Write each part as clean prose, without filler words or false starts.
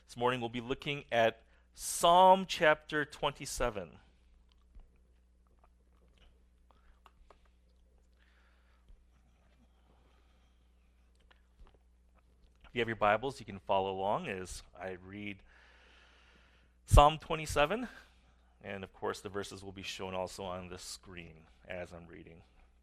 This morning we'll be looking at Psalm chapter 27. If you have your Bibles, you can follow along as I read Psalm 27. And of course, the verses will be shown also on the screen as I'm reading.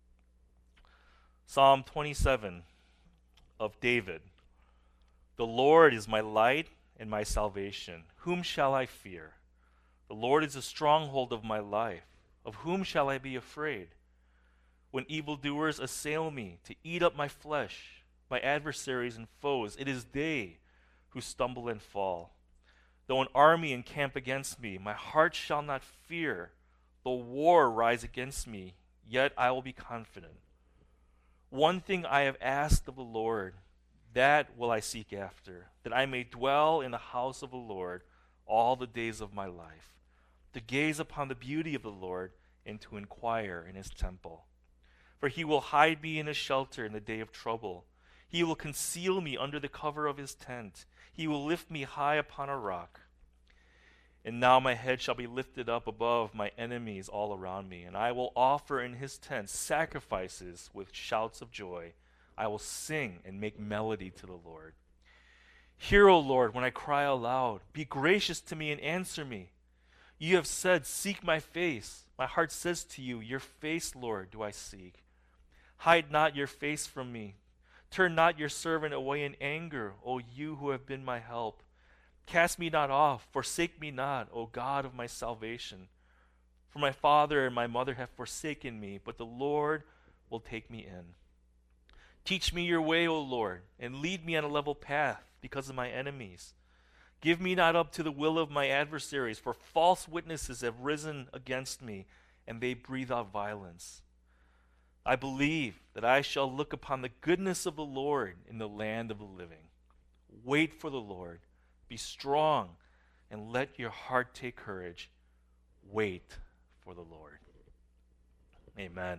Psalm 27 of David. The Lord is my light and my salvation. Whom shall I fear? The Lord is the stronghold of my life. Of whom shall I be afraid? When evildoers assail me to eat up my flesh, my adversaries and foes, it is they who stumble and fall. Though an army encamp against me, my heart shall not fear. Though war rise against me, yet I will be confident. One thing I have asked of the Lord, that will I seek after, that I may dwell in the house of the Lord all the days of my life, to gaze upon the beauty of the Lord and to inquire in his temple. For he will hide me in a shelter in the day of trouble. He will conceal me under the cover of his tent. He will lift me high upon a rock. And now my head shall be lifted up above my enemies all around me, and I will offer in his tent sacrifices with shouts of joy. I will sing and make melody to the Lord. Hear, O Lord, when I cry aloud. Be gracious to me and answer me. You have said, seek my face. My heart says to you, your face, Lord, do I seek. Hide not your face from me. Turn not your servant away in anger, O you who have been my help. Cast me not off, forsake me not, O God of my salvation. For my father and my mother have forsaken me, but the Lord will take me in. Teach me your way, O Lord, and lead me on a level path because of my enemies. Give me not up to the will of my adversaries, for false witnesses have risen against me, and they breathe out violence. I believe that I shall look upon the goodness of the Lord in the land of the living. Wait for the Lord. Be strong, and let your heart take courage. Wait for the Lord. Amen.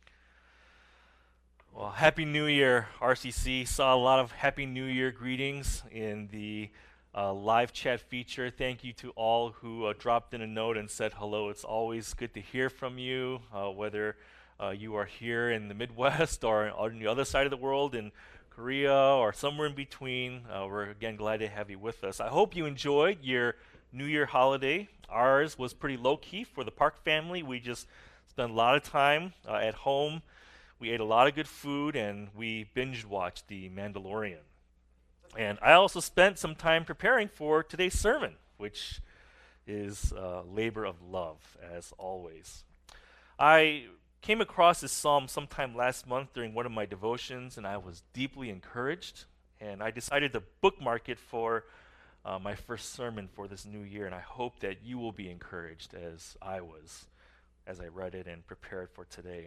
Well, Happy New Year, RCC. Saw a lot of Happy New Year greetings in the live chat feature. Thank you to all who dropped in a note and said hello. It's always good to hear from you, whether you are here in the Midwest or on the other side of the world in Korea or somewhere in between. We're again glad to have you with us. I hope you enjoyed your New Year holiday. Ours was pretty low-key for the Park family. We just spent a lot of time at home. We ate a lot of good food, and we binge-watched The Mandalorian. And I also spent some time preparing for today's sermon, which is labor of love, as always. I came across this psalm sometime last month during one of my devotions, and I was deeply encouraged. And I decided to bookmark it for my first sermon for this new year, and I hope that you will be encouraged as I was as I read it and prepared for today.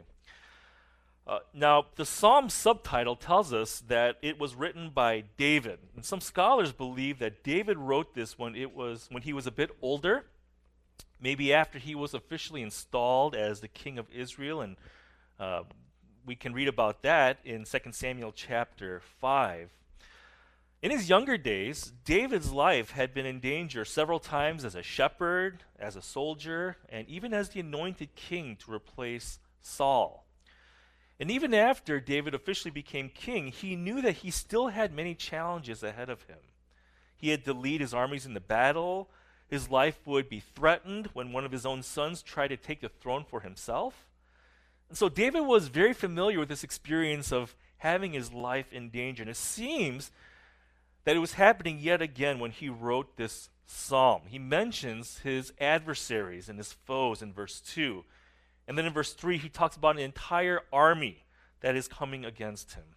Now, the psalm subtitle tells us that it was written by David, and some scholars believe that David wrote this when he was a bit older, maybe after he was officially installed as the king of Israel, and we can read about that in 2 Samuel chapter 5. In his younger days, David's life had been in danger several times as a shepherd, as a soldier, and even as the anointed king to replace Saul. And even after David officially became king, he knew that he still had many challenges ahead of him. He had to lead his armies into battle. His life would be threatened when one of his own sons tried to take the throne for himself. And so David was very familiar with this experience of having his life in danger. And it seems that it was happening yet again when he wrote this psalm. He mentions his adversaries and his foes in verse 2. And then in verse 3, he talks about an entire army that is coming against him.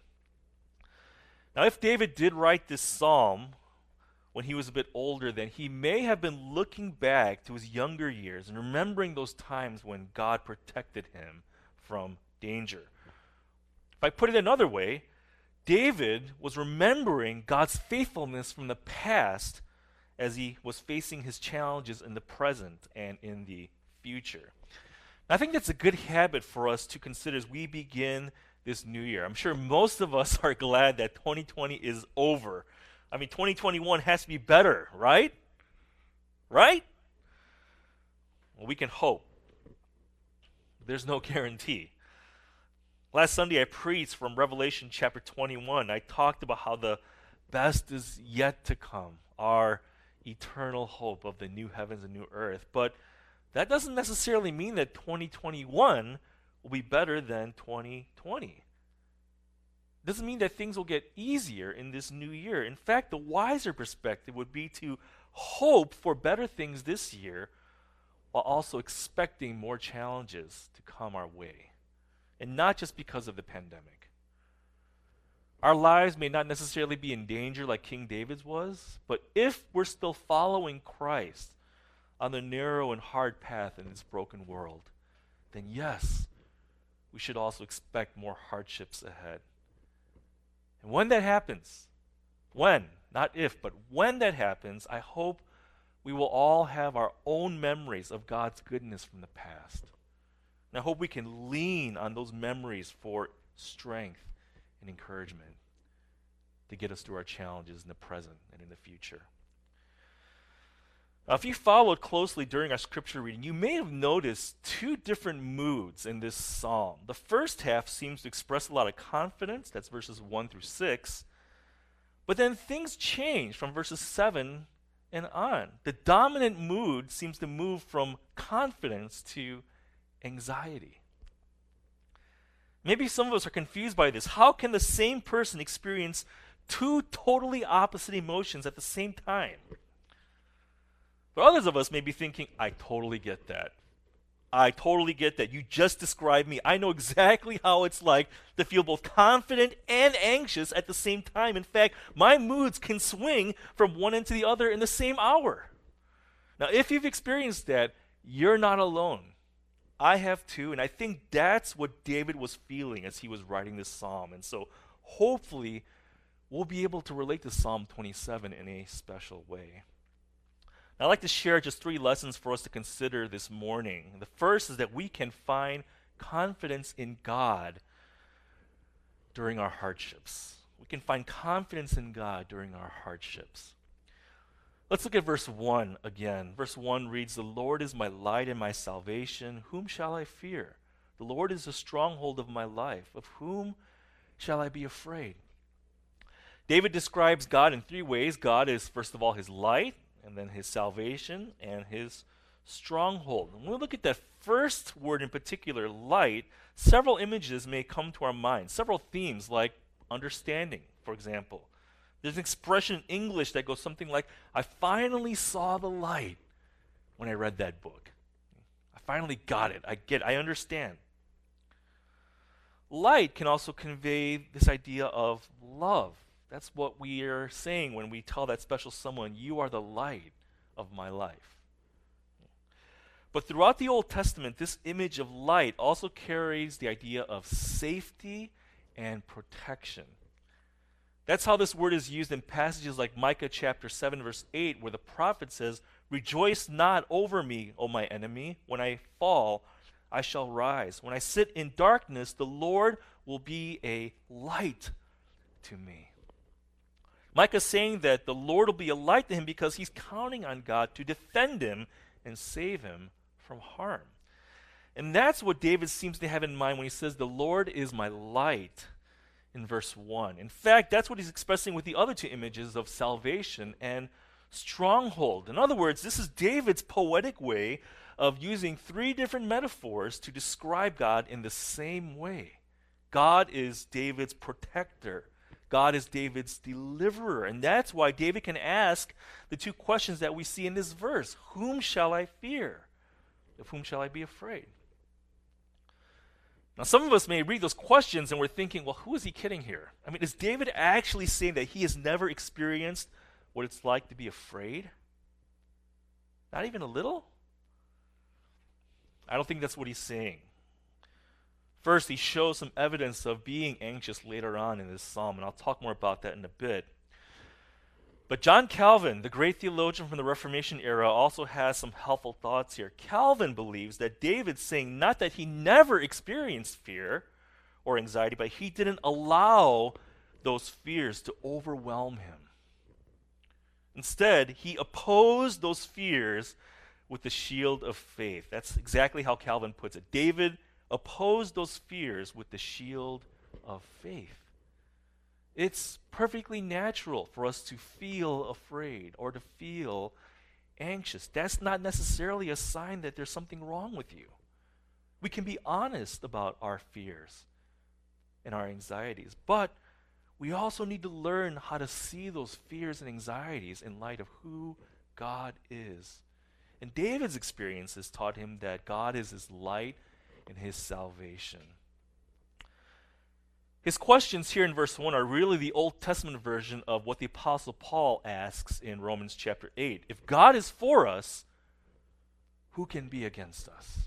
Now, if David did write this psalm when he was a bit older, then he may have been looking back to his younger years and remembering those times when God protected him from danger. If I put it another way, David was remembering God's faithfulness from the past as he was facing his challenges in the present and in the future. I think that's a good habit for us to consider as we begin this new year. I'm sure most of us are glad that 2020 is over. I mean, 2021 has to be better, right? Right? Well, we can hope. There's no guarantee. Last Sunday, I preached from Revelation chapter 21. I talked about how the best is yet to come, our eternal hope of the new heavens and new earth. But that doesn't necessarily mean that 2021 will be better than 2020. Doesn't mean that things will get easier in this new year. In fact, the wiser perspective would be to hope for better things this year while also expecting more challenges to come our way. And not just because of the pandemic. Our lives may not necessarily be in danger like King David's was, but if we're still following Christ on the narrow and hard path in this broken world, then yes, we should also expect more hardships ahead. And when that happens, not if, but when that happens, I hope we will all have our own memories of God's goodness from the past. And I hope we can lean on those memories for strength and encouragement to get us through our challenges in the present and in the future. Now, if you followed closely during our scripture reading, you may have noticed two different moods in this psalm. The first half seems to express a lot of confidence, that's verses 1 through 6. But then things change from verses 7 and on. The dominant mood seems to move from confidence to anxiety. Maybe some of us are confused by this. How can the same person experience two totally opposite emotions at the same time? But others of us may be thinking, I totally get that. I totally get that. You just described me. I know exactly how it's like to feel both confident and anxious at the same time. In fact, my moods can swing from one end to the other in the same hour. Now, if you've experienced that, you're not alone. I have too, and I think that's what David was feeling as he was writing this psalm. And so hopefully we'll be able to relate to Psalm 27 in a special way. I'd like to share just 3 lessons for us to consider this morning. The first is that we can find confidence in God during our hardships. We can find confidence in God during our hardships. Let's look at verse 1 again. Verse 1 reads, "The Lord is my light and my salvation. Whom shall I fear? The Lord is the stronghold of my life. Of whom shall I be afraid?" David describes God in 3 ways. God is, first of all, his light, and then his salvation, and his stronghold. And when we look at that first word in particular, light, several images may come to our mind. Several themes like understanding, for example. There's an expression in English that goes something like, I finally saw the light when I read that book. I finally got it. I understand. Light can also convey this idea of love. That's what we are saying when we tell that special someone, you are the light of my life. But throughout the Old Testament, this image of light also carries the idea of safety and protection. That's how this word is used in passages like Micah chapter 7, verse 8, where the prophet says, "Rejoice not over me, O my enemy. When I fall, I shall rise. When I sit in darkness, the Lord will be a light to me." Micah's saying that the Lord will be a light to him because he's counting on God to defend him and save him from harm. And that's what David seems to have in mind when he says, "The Lord is my light," in verse 1. In fact, that's what he's expressing with the other 2 images of salvation and stronghold. In other words, this is David's poetic way of using 3 different metaphors to describe God in the same way. God is David's protector. God is David's deliverer. And that's why David can ask the 2 questions that we see in this verse. Whom shall I fear? Of whom shall I be afraid? Now, some of us may read those questions and we're thinking, well, who is he kidding here? I mean, is David actually saying that he has never experienced what it's like to be afraid? Not even a little? I don't think that's what he's saying. First, he shows some evidence of being anxious later on in this psalm, and I'll talk more about that in a bit. But John Calvin, the great theologian from the Reformation era, also has some helpful thoughts here. Calvin believes that David's saying not that he never experienced fear or anxiety, but he didn't allow those fears to overwhelm him. Instead, he opposed those fears with the shield of faith. That's exactly how Calvin puts it. David opposed those fears with the shield of faith. It's perfectly natural for us to feel afraid or to feel anxious. That's not necessarily a sign that there's something wrong with you. We can be honest about our fears and our anxieties, but we also need to learn how to see those fears and anxieties in light of who God is. And David's experiences taught him that God is his light and his salvation. His questions here in verse 1 are really the Old Testament version of what the Apostle Paul asks in Romans chapter 8. If God is for us, who can be against us?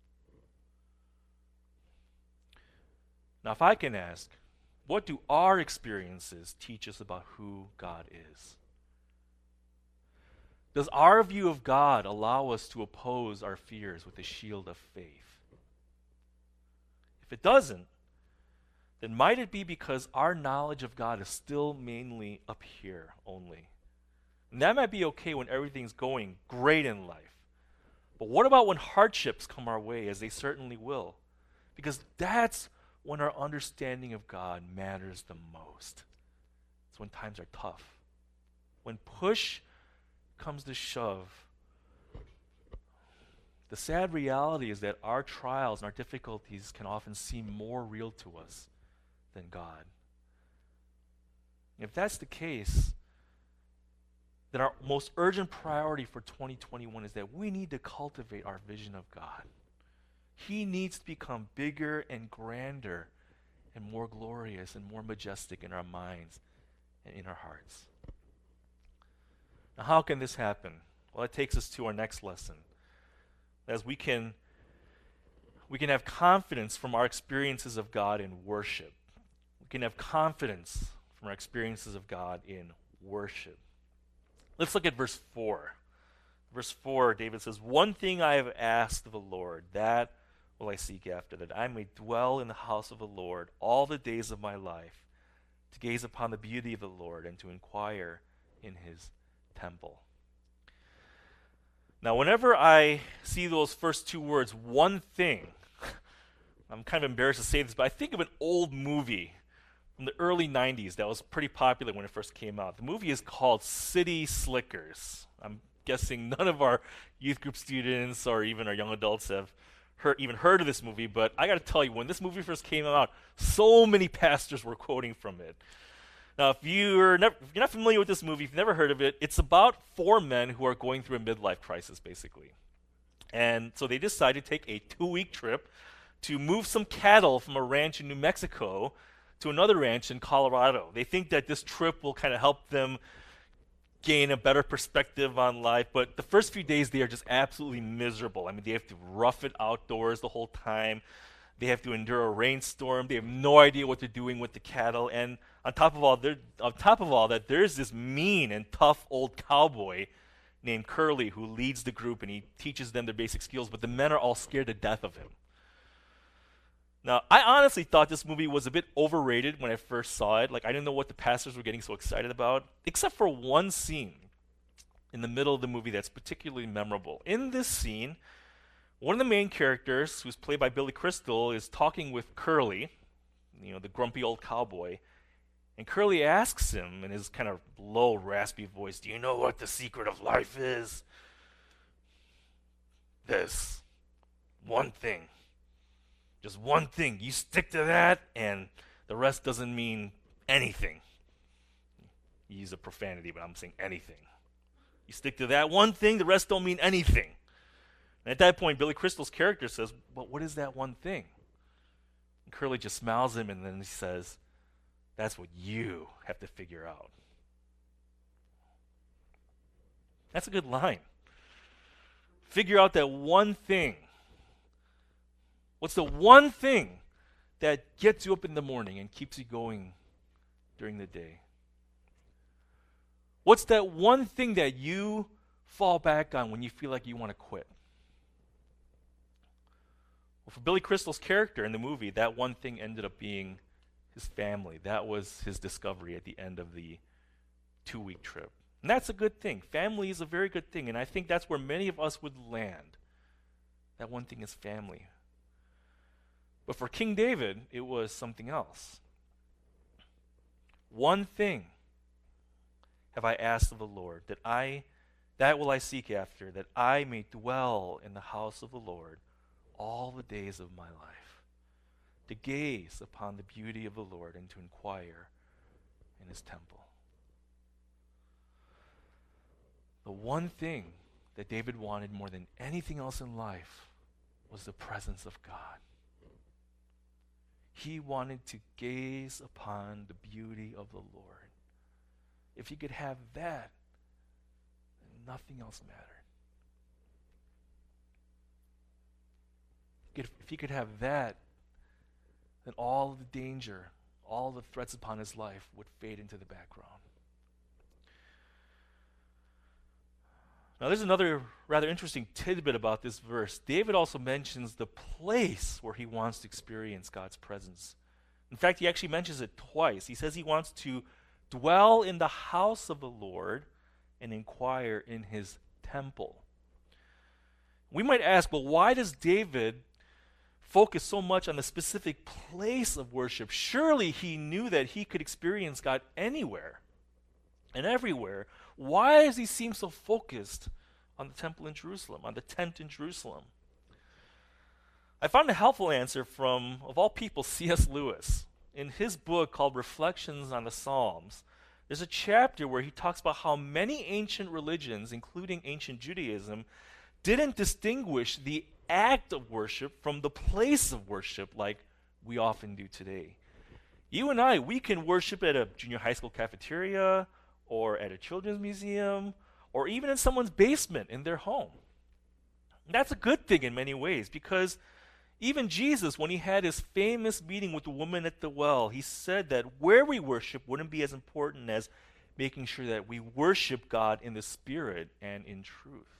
Now, if I can ask, what do our experiences teach us about who God is? Does our view of God allow us to oppose our fears with the shield of faith? If it doesn't, then might it be because our knowledge of God is still mainly up here only? And that might be okay when everything's going great in life. But what about when hardships come our way, as they certainly will? Because that's when our understanding of God matters the most. It's when times are tough. When push comes to shove, the sad reality is that our trials and our difficulties can often seem more real to us than God. If that's the case, then our most urgent priority for 2021 is that we need to cultivate our vision of God. He needs to become bigger and grander and more glorious and more majestic in our minds and in our hearts. Now, how can this happen? Well, it takes us to our next lesson. As we can have confidence from our experiences of God in worship. We can have confidence from our experiences of God in worship. Let's look at verse 4. Verse 4, David says, "One thing I have asked of the Lord, that will I seek after, that I may dwell in the house of the Lord all the days of my life, to gaze upon the beauty of the Lord and to inquire in his temple." Now, whenever I see those first two words, one thing, I'm kind of embarrassed to say this, but I think of an old movie from the early 90s that was pretty popular when it first came out. The movie is called City Slickers. I'm guessing none of our youth group students or even our young adults have heard of this movie, but I got to tell you, when this movie first came out, so many pastors were quoting from it. Now, if you're not familiar with this movie, if you've never heard of it, it's about four men who are going through a midlife crisis, basically. And so they decide to take a 2-week trip to move some cattle from a ranch in New Mexico to another ranch in Colorado. They think that this trip will kind of help them gain a better perspective on life, but the first few days they are just absolutely miserable. I mean, they have to rough it outdoors the whole time. They have to endure a rainstorm. They have no idea what they're doing with the cattle. And on top of all that, there's this mean and tough old cowboy named Curly who leads the group, and he teaches them their basic skills, but the men are all scared to death of him. Now, I honestly thought this movie was a bit overrated when I first saw it. Like, I didn't know what the pastors were getting so excited about, except for one scene in the middle of the movie that's particularly memorable. In this scene, one of the main characters, who's played by Billy Crystal, is talking with Curly, the grumpy old cowboy, and Curly asks him in his kind of low, raspy voice, "Do you know what the secret of life is?" "This. One thing. Just one thing. You stick to that, and the rest doesn't mean anything." You use a profanity, but I'm saying anything. You stick to that one thing, the rest don't mean anything. And at that point, Billy Crystal's character says, "But what is that one thing?" And Curly just smiles at him, and then he says, "That's what you have to figure out." That's a good line. Figure out that one thing. What's the one thing that gets you up in the morning and keeps you going during the day? What's that one thing that you fall back on when you feel like you want to quit? Well, for Billy Crystal's character in the movie, that one thing ended up being his family. That was his discovery at the end of the 2-week trip. And that's a good thing. Family is a very good thing, and I think that's where many of us would land. That one thing is family. But for King David, it was something else. One thing have I asked of the Lord, that will I seek after, that I may dwell in the house of the Lord all the days of my life, to gaze upon the beauty of the Lord and to inquire in his temple. The one thing that David wanted more than anything else in life was the presence of God. He wanted to gaze upon the beauty of the Lord. If he could have that, then nothing else mattered. If he could have that, then all the danger, all the threats upon his life would fade into the background. Now, there's another rather interesting tidbit about this verse. David also mentions the place where he wants to experience God's presence. In fact, he actually mentions it twice. He says he wants to dwell in the house of the Lord and inquire in his temple. We might ask, well, why does David focus so much on the specific place of worship? Surely he knew that he could experience God anywhere and everywhere. Why does he seem so focused on the temple in Jerusalem, on the tent in Jerusalem? I found a helpful answer from, of all people, C.S. Lewis. In his book called Reflections on the Psalms, there's a chapter where he talks about how many ancient religions, including ancient Judaism, didn't distinguish the act of worship from the place of worship like we often do today. You and I, we can worship at a junior high school cafeteria, or at a children's museum, or even in someone's basement in their home. And that's a good thing in many ways, because even Jesus, when he had his famous meeting with the woman at the well, he said that where we worship wouldn't be as important as making sure that we worship God in the Spirit and in truth.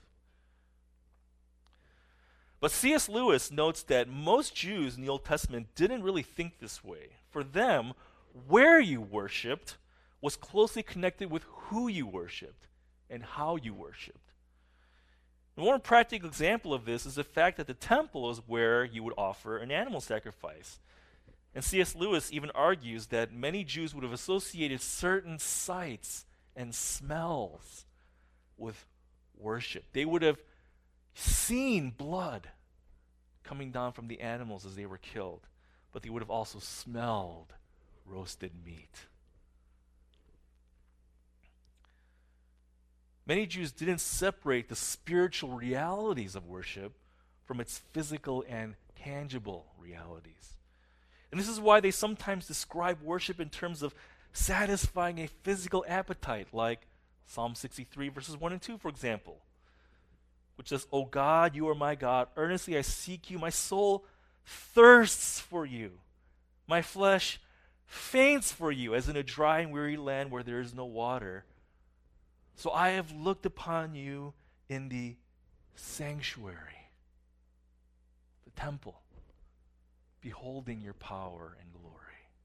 But C.S. Lewis notes that most Jews in the Old Testament didn't really think this way. For them, where you worshiped was closely connected with who you worshiped and how you worshiped. One practical example of this is the fact that the temple is where you would offer an animal sacrifice. And C.S. Lewis even argues that many Jews would have associated certain sights and smells with worship. They would have seen blood coming down from the animals as they were killed, but they would have also smelled roasted meat. Many Jews didn't separate the spiritual realities of worship from its physical and tangible realities. And this is why they sometimes describe worship in terms of satisfying a physical appetite, like Psalm 63, verses 1 and 2, for example, which says, "O God, you are my God. Earnestly I seek you. My soul thirsts for you. My flesh faints for you, as in a dry and weary land where there is no water. So I have looked upon you in the sanctuary," the temple, "beholding your power and glory."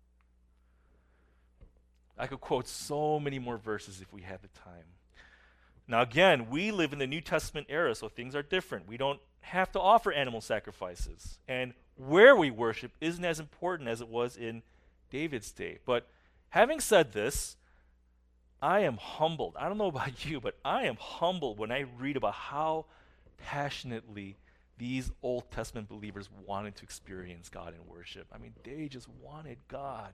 I could quote so many more verses if we had the time. Now again, we live in the New Testament era, so things are different. We don't have to offer animal sacrifices. And where we worship isn't as important as it was in David's day. But having said this, I am humbled. I don't know about you, but I am humbled when I read about how passionately these Old Testament believers wanted to experience God in worship. I mean, they just wanted God.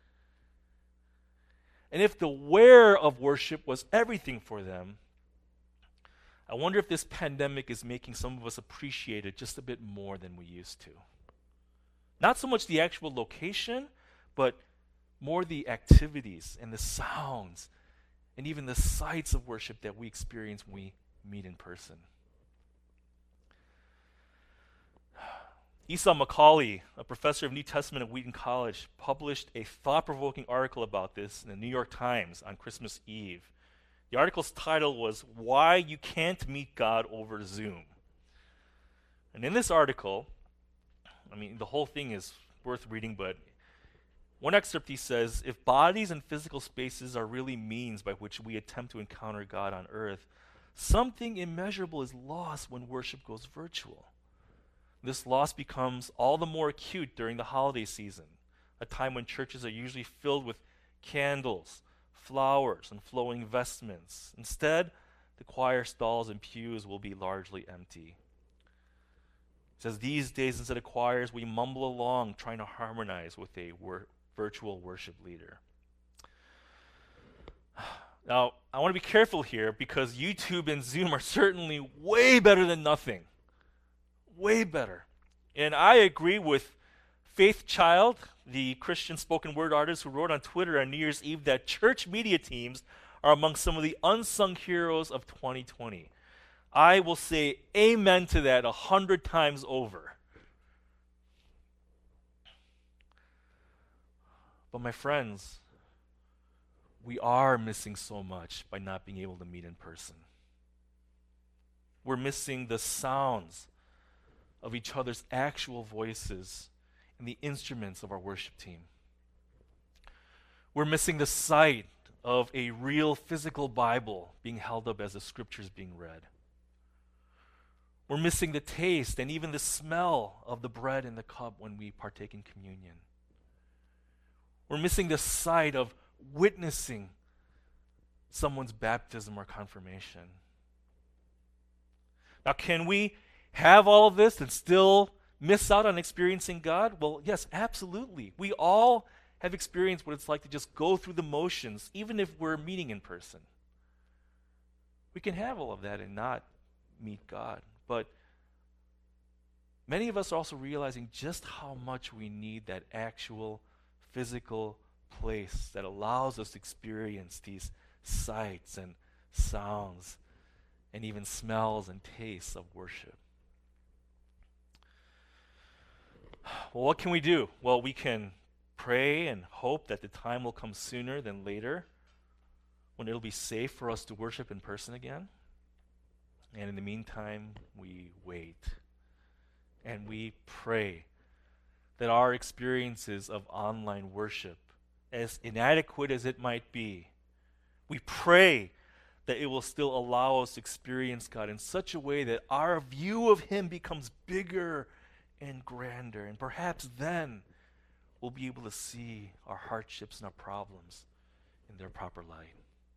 And if the where of worship was everything for them, I wonder if this pandemic is making some of us appreciate it just a bit more than we used to. Not so much the actual location, but more the activities and the sounds and even the sights of worship that we experience when we meet in person. Esau McCaulley, a professor of New Testament at Wheaton College, published a thought-provoking article about this in the New York Times on Christmas Eve. The article's title was "Why You Can't Meet God Over Zoom." And in this article, I mean, the whole thing is worth reading, but One excerpt he says, if bodies and physical spaces are really means by which we attempt to encounter God on earth, something immeasurable is lost when worship goes virtual. This loss becomes all the more acute during the holiday season, a time when churches are usually filled with candles, flowers, and flowing vestments. Instead, the choir stalls and pews will be largely empty. It says, these days, instead of choirs, we mumble along trying to harmonize with a virtual worship leader. Now, I want to be careful here because YouTube and Zoom are certainly way better than nothing. Way better. And I agree with Faith Child, the Christian spoken word artist who wrote on Twitter on New Year's Eve that church media teams are among some of the unsung heroes of 2020. I will say amen to that 100 times over. But my friends, we are missing so much by not being able to meet in person. We're missing the sounds of each other's actual voices and the instruments of our worship team. We're missing the sight of a real physical Bible being held up as the scriptures being read. We're missing the taste and even the smell of the bread and the cup when we partake in communion. We're missing the sight of witnessing someone's baptism or confirmation. Now, can we have all of this and still miss out on experiencing God? Well, yes, absolutely. We all have experienced what it's like to just go through the motions, even if we're meeting in person. We can have all of that and not meet God. But many of us are also realizing just how much we need that actual physical place that allows us to experience these sights and sounds and even smells and tastes of worship. Well, what can we do? Well, we can pray and hope that the time will come sooner than later when it'll be safe for us to worship in person again. And in the meantime, we wait and we pray that our experiences of online worship, as inadequate as it might be, we pray that it will still allow us to experience God in such a way that our view of Him becomes bigger and grander. And perhaps then we'll be able to see our hardships and our problems in their proper light.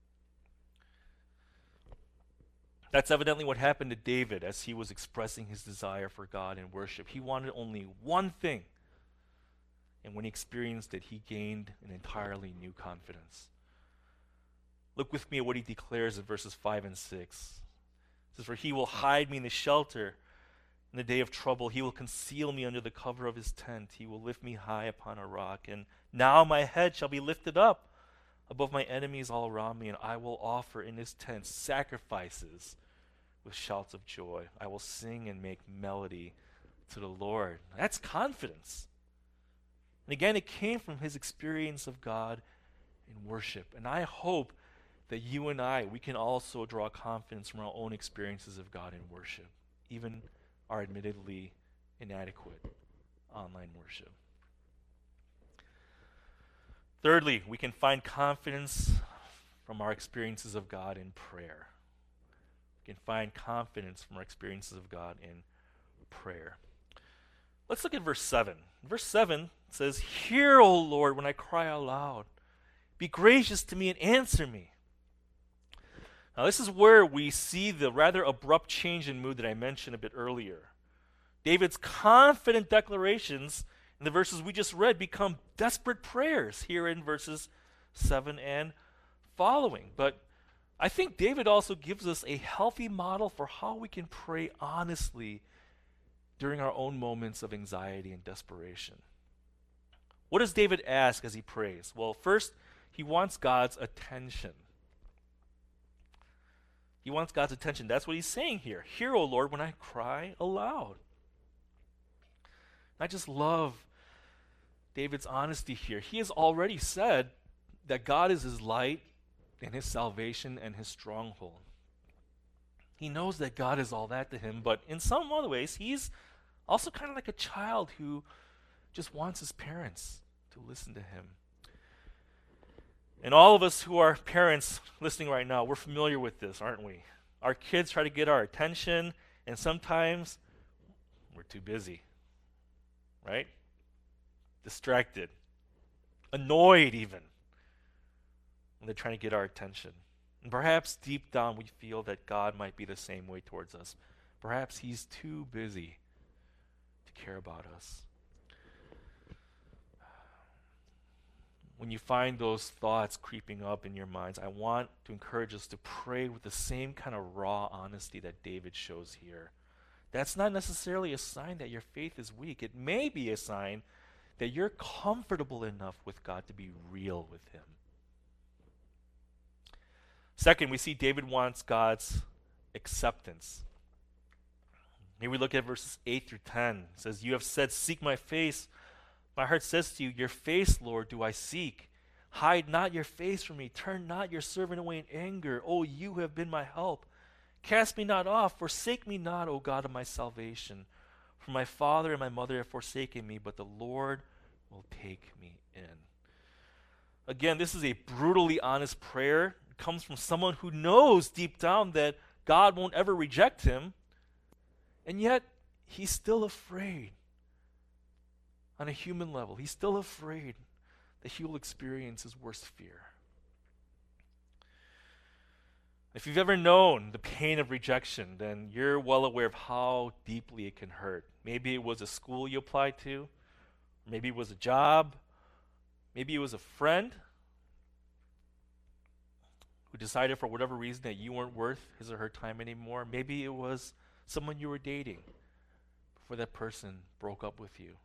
That's evidently what happened to David as he was expressing his desire for God in worship. He wanted only one thing. And when he experienced it, he gained an entirely new confidence. Look with me at what he declares in verses 5 and 6. It says, "For he will hide me in the shelter in the day of trouble. He will conceal me under the cover of his tent. He will lift me high upon a rock. And now my head shall be lifted up above my enemies all around me, and I will offer in his tent sacrifices with shouts of joy. I will sing and make melody to the Lord." That's confidence. And again, it came from his experience of God in worship. And I hope that you and we can also draw confidence from our own experiences of God in worship, even our admittedly inadequate online worship. Thirdly, we can find confidence from our experiences of God in prayer. We can find confidence from our experiences of God in prayer. Let's look at verse 7. Verse 7 says, "Hear, O Lord, when I cry aloud. Be gracious to me and answer me." Now, this is where we see the rather abrupt change in mood that I mentioned a bit earlier. David's confident declarations in the verses we just read become desperate prayers here in verses 7 and following. But I think David also gives us a healthy model for how we can pray honestly during our own moments of anxiety and desperation. What does David ask as he prays? Well, first, he wants God's attention. He wants God's attention. That's what he's saying here. "Hear, O Lord, when I cry aloud." I just love David's honesty here. He has already said that God is his light and his salvation and his stronghold. He knows that God is all that to him, but in some other ways, he's also kind of like a child who just wants his parents to to listen to him. And all of us who are parents listening right now, we're familiar with this, aren't we? Our kids try to get our attention, and sometimes we're too busy, right? Distracted, annoyed even, when they're trying to get our attention. And perhaps deep down we feel that God might be the same way towards us. Perhaps he's too busy to care about us. When you find those thoughts creeping up in your minds, I want to encourage us to pray with the same kind of raw honesty that David shows here. That's not necessarily a sign that your faith is weak. It may be a sign that you're comfortable enough with God to be real with him. Second, we see David wants God's acceptance. Here we look at verses 8 through 10. It says, "You have said, 'Seek my face.' My heart says to you, 'Your face, Lord, do I seek.' Hide not your face from me. Turn not your servant away in anger. O you who have been my help. Cast me not off. Forsake me not, O God of my salvation. For my father and my mother have forsaken me, but the Lord will take me in." Again, this is a brutally honest prayer. It comes from someone who knows deep down that God won't ever reject him, and yet he's still afraid. On a human level, he's still afraid that he will experience his worst fear. If you've ever known the pain of rejection, then you're well aware of how deeply it can hurt. Maybe it was a school you applied to, maybe it was a job, maybe it was a friend who decided for whatever reason that you weren't worth his or her time anymore. Maybe it was someone you were dating before that person broke up with you.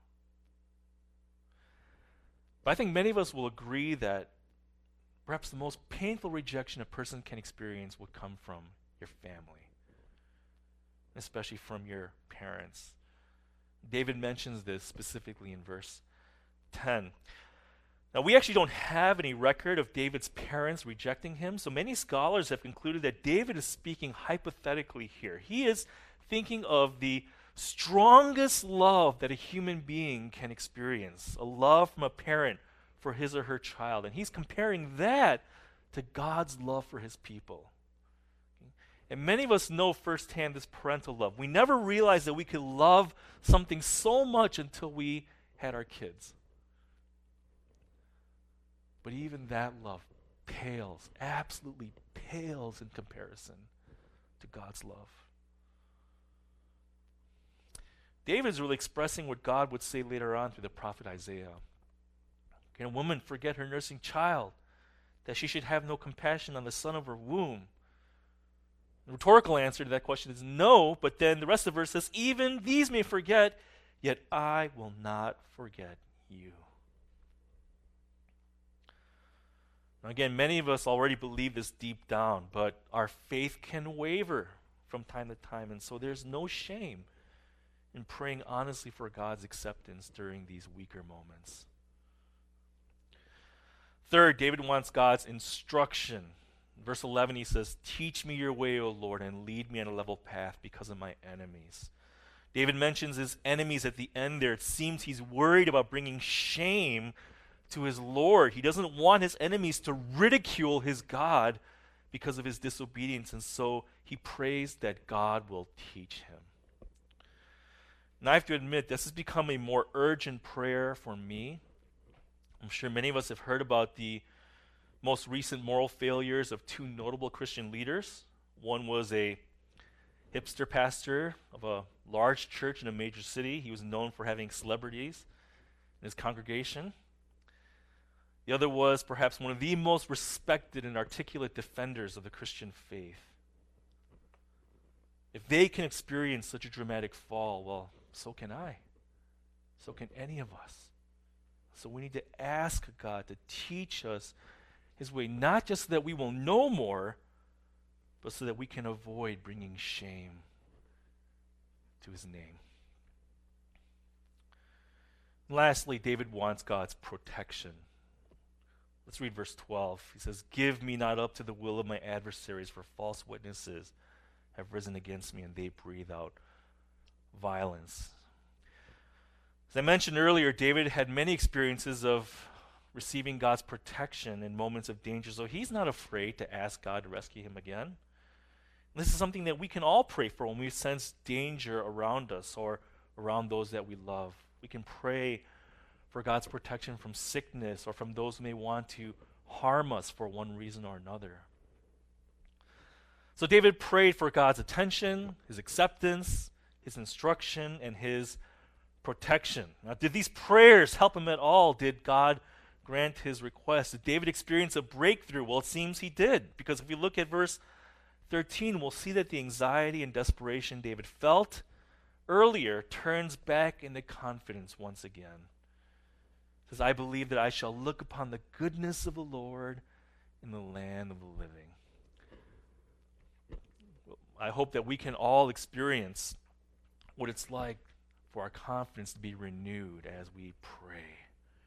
But I think many of us will agree that perhaps the most painful rejection a person can experience would come from your family, especially from your parents. David mentions this specifically in verse 10. Now, we actually don't have any record of David's parents rejecting him, so many scholars have concluded that David is speaking hypothetically here. He is thinking of the strongest love that a human being can experience, a love from a parent for his or her child. And he's comparing that to God's love for his people. And many of us know firsthand this parental love. We never realized that we could love something so much until we had our kids. But even that love pales, absolutely pales in comparison to God's love. David's really expressing what God would say later on through the prophet Isaiah. Can a woman forget her nursing child, that she should have no compassion on the son of her womb? The rhetorical answer to that question is no, but then the rest of the verse says, "Even these may forget, yet I will not forget you." Now again, many of us already believe this deep down, but our faith can waver from time to time, and so there's no shame in praying honestly for God's acceptance during these weaker moments. Third, David wants God's instruction. In verse 11, he says, "Teach me your way, O Lord, and lead me on a level path because of my enemies." David mentions his enemies at the end there. It seems he's worried about bringing shame to his Lord. He doesn't want his enemies to ridicule his God because of his disobedience, and so he prays that God will teach him. And I have to admit, this has become a more urgent prayer for me. I'm sure many of us have heard about the most recent moral failures of two notable Christian leaders. One was a hipster pastor of a large church in a major city. He was known for having celebrities in his congregation. The other was perhaps one of the most respected and articulate defenders of the Christian faith. If they can experience such a dramatic fall, well, so can I. So can any of us. So we need to ask God to teach us his way, not just so that we will know more, but so that we can avoid bringing shame to his name. Lastly, David wants God's protection. Let's read verse 12. He says, "Give me not up to the will of my adversaries, for false witnesses have risen against me, and they breathe out violence." As I mentioned earlier, David had many experiences of receiving God's protection in moments of danger, so he's not afraid to ask God to rescue him again. This is something that we can all pray for when we sense danger around us or around those that we love. We can pray for God's protection from sickness or from those who may want to harm us for one reason or another. So David prayed for God's attention, his acceptance, his instruction, and his protection. Now, did these prayers help him at all? Did God grant his request? Did David experience a breakthrough? Well, it seems he did, because if we look at verse 13, we'll see that the anxiety and desperation David felt earlier turns back into confidence once again. It says, I believe that I shall look upon the goodness of the Lord in the land of the living. I hope that we can all experience what it's like for our confidence to be renewed as we pray.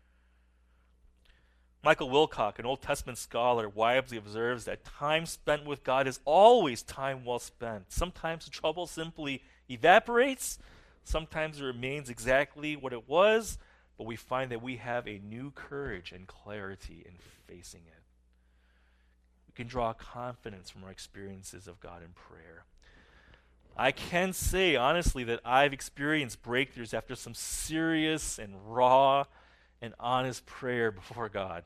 Michael Wilcock, an Old Testament scholar, wisely observes that time spent with God is always time well spent. Sometimes the trouble simply evaporates. Sometimes it remains exactly what it was, but we find that we have a new courage and clarity in facing it. We can draw confidence from our experiences of God in prayer. I can say honestly that I've experienced breakthroughs after some serious and raw and honest prayer before God.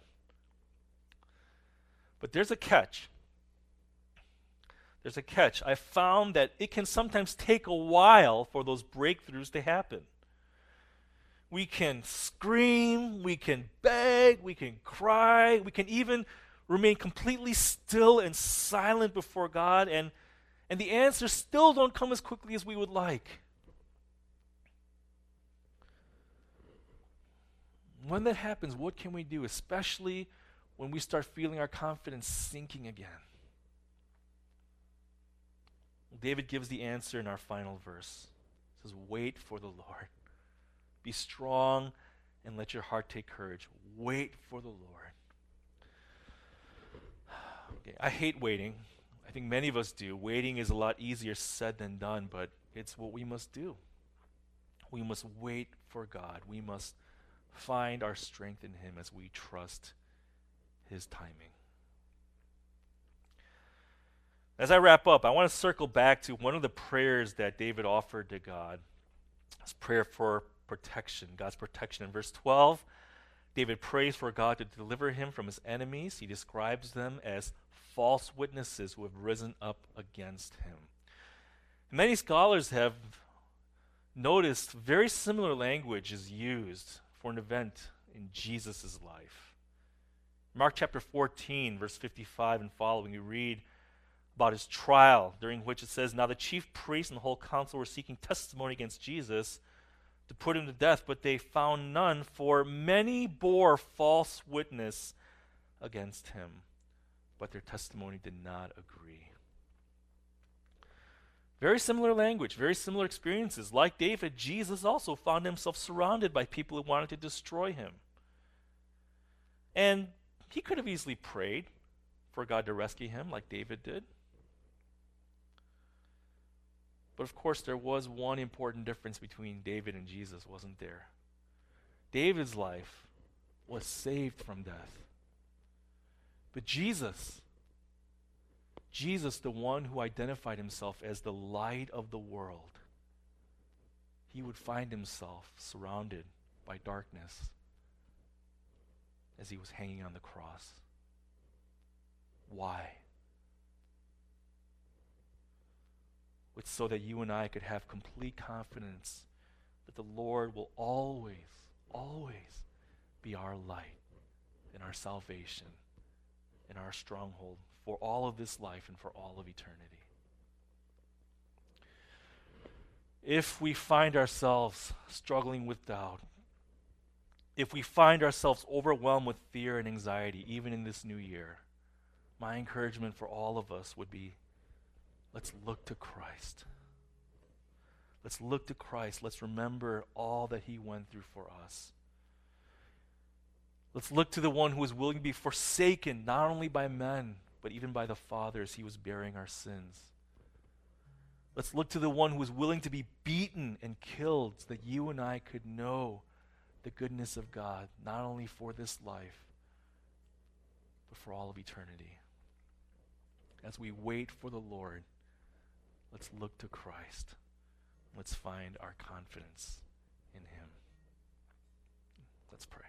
But there's a catch. There's a catch. I found that it can sometimes take a while for those breakthroughs to happen. We can scream, we can beg, we can cry, we can even remain completely still and silent before God, and the answers still don't come as quickly as we would like. When that happens, what can we do, especially when we start feeling our confidence sinking again? David gives the answer in our final verse. He says, wait for the Lord. Be strong and let your heart take courage. Wait for the Lord. Okay, I hate waiting. I think many of us do. Waiting is a lot easier said than done, but it's what we must do. We must wait for God. We must find our strength in Him as we trust His timing. As I wrap up, I want to circle back to one of the prayers that David offered to God. It's prayer for protection, God's protection. In verse 12, David prays for God to deliver him from his enemies. He describes them as false witnesses who have risen up against him. Many scholars have noticed very similar language is used for an event in Jesus' life. Mark chapter 14, verse 55 and following, you read about his trial, during which it says, now the chief priests and the whole council were seeking testimony against Jesus to put him to death, but they found none, for many bore false witness against him, but their testimony did not agree. Very similar language, very similar experiences. Like David, Jesus also found himself surrounded by people who wanted to destroy him. And he could have easily prayed for God to rescue him like David did. But of course, there was one important difference between David and Jesus, wasn't there? David's life was saved from death. But Jesus, the one who identified himself as the light of the world, he would find himself surrounded by darkness as he was hanging on the cross. Why? It's so that you and I could have complete confidence that the Lord will always, always be our light and our salvation and our stronghold for all of this life and for all of eternity. If we find ourselves struggling with doubt, if we find ourselves overwhelmed with fear and anxiety, even in this new year, my encouragement for all of us would be, let's look to Christ. Let's look to Christ. Let's remember all that He went through for us. Let's look to the one who was willing to be forsaken, not only by men, but even by the Father as He was bearing our sins. Let's look to the one who was willing to be beaten and killed so that you and I could know the goodness of God, not only for this life, but for all of eternity. As we wait for the Lord, let's look to Christ. Let's find our confidence in him. Let's pray.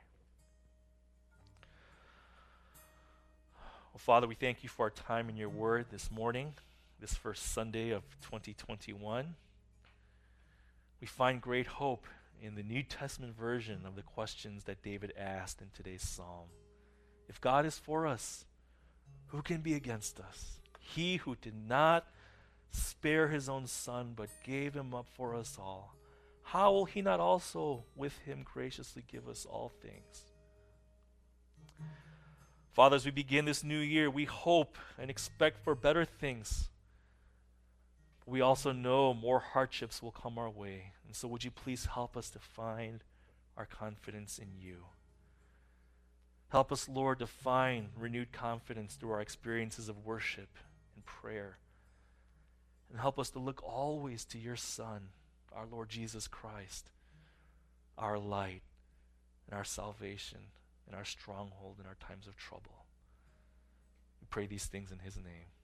Well, Father, we thank you for our time in your word this morning, this first Sunday of 2021. We find great hope in the New Testament version of the questions that David asked in today's psalm. If God is for us, who can be against us? He who did not spare his own son, but gave him up for us all, how will he not also with him graciously give us all things? Father, as we begin this new year, we hope and expect for better things. We also know more hardships will come our way. And so would you please help us to find our confidence in you? Help us, Lord, to find renewed confidence through our experiences of worship and prayer. And help us to look always to your Son, our Lord Jesus Christ, our light and our salvation and our stronghold in our times of trouble. We pray these things in his name.